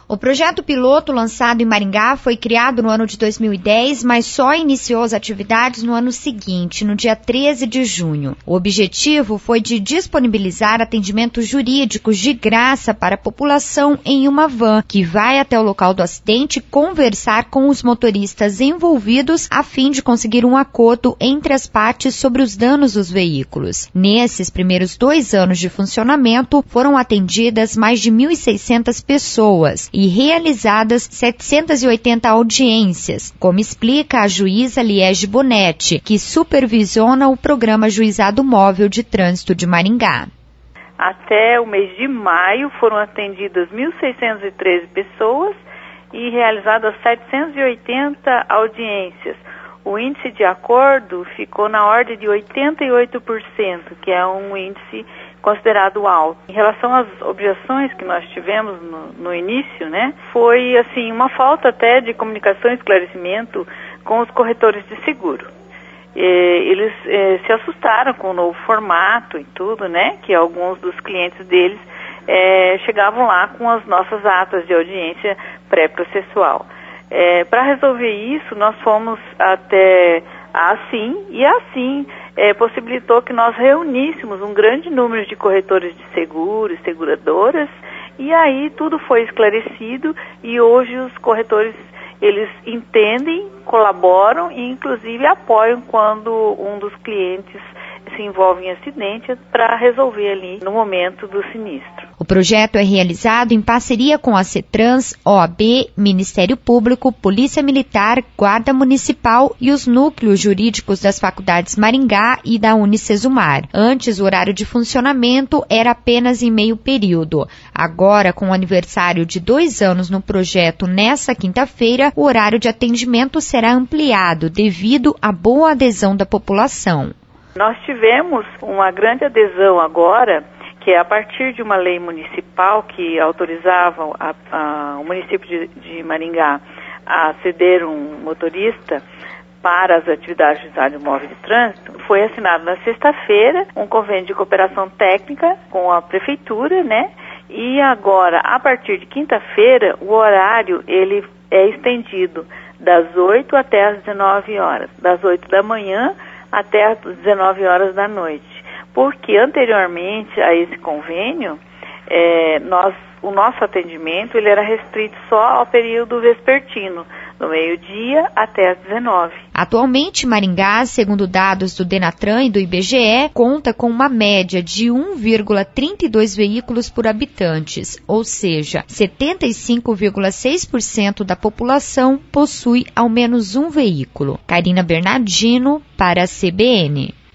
O projeto piloto lançado em Maringá foi criado no ano de 2010, mas só iniciou as atividades no ano seguinte, no dia 13 de junho. O objetivo foi de disponibilizar atendimentos jurídicos de graça para a população em uma van, que vai até o local do acidente conversar com os motoristas envolvidos a fim de conseguir um acordo entre as partes sobre os danos dos veículos. Nesses primeiros 2 anos de funcionamento, foram atendidas mais de 1.600 pessoas e realizadas 780 audiências, como explica a juíza Liege Bonetti, que supervisiona o programa Juizado Móvel de Trânsito de Maringá. Até o mês de maio foram atendidas 1.613 pessoas e realizadas 780 audiências. O índice de acordo ficou na ordem de 88%, que é um índice considerado alto. Em relação às objeções que nós tivemos no início, foi assim uma falta até de comunicação e esclarecimento com os corretores de seguro. Eles se assustaram com o novo formato e tudo, que alguns dos clientes deles chegavam lá com as nossas atas de audiência pré-processual. Para resolver isso, nós fomos até a ASSIM e a ASSIM possibilitou que nós reuníssemos um grande número de corretores de seguros, seguradoras, e aí tudo foi esclarecido e hoje os corretores eles entendem, colaboram e inclusive apoiam quando um dos clientes se envolve em acidente para resolver ali no momento do sinistro. O projeto é realizado em parceria com a CETRANS, OAB, Ministério Público, Polícia Militar, Guarda Municipal e os núcleos jurídicos das faculdades Maringá e da Unicesumar. Antes, o horário de funcionamento era apenas em meio período. Agora, com o aniversário de 2 anos no projeto nessa quinta-feira, o horário de atendimento será ampliado devido à boa adesão da população. Nós tivemos uma grande adesão agora, que é a partir de uma lei municipal que autorizava o município de Maringá a ceder um motorista para as atividades de juizado móvel de trânsito. Foi assinado na sexta-feira um convênio de cooperação técnica com a prefeitura, E agora, a partir de quinta-feira, o horário ele é estendido das 8 até as 19 horas, das 8 da manhã até as 19 horas da noite. Porque anteriormente a esse convênio, o nosso atendimento ele era restrito só ao período vespertino, do meio-dia até as 19. Atualmente, Maringá, segundo dados do Denatran e do IBGE, conta com uma média de 1,32 veículos por habitantes, ou seja, 75,6% da população possui ao menos um veículo. Karina Bernardino, para a CBN.